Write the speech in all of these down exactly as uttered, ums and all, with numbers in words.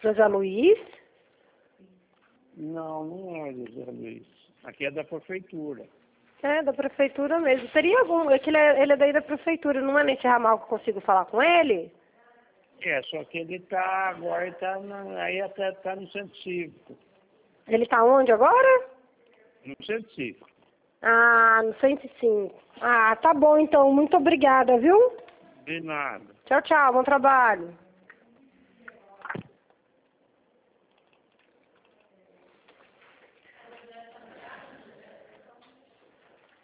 José Luiz? Não, não é José Luiz. Aqui é da prefeitura. É, da prefeitura mesmo. Teria algum... É que ele é, ele é daí da prefeitura, não é nesse ramal que eu consigo falar com ele? É, só que ele tá agora, ele tá na, aí até tá no centro cívico. Ele tá onde agora? No centro cívico. Ah, no cento e cinco. Ah, tá bom então. Muito obrigada, viu? De nada. Tchau, tchau. Bom trabalho.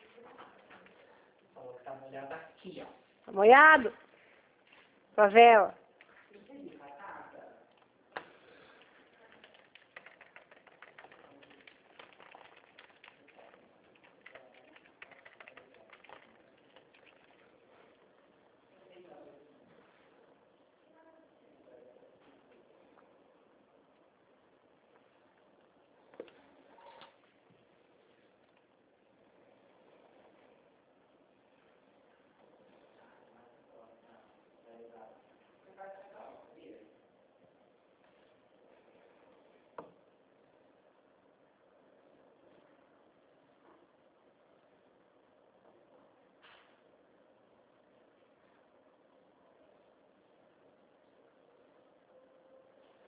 Tá molhado aqui, ó. Tá molhado? Favela.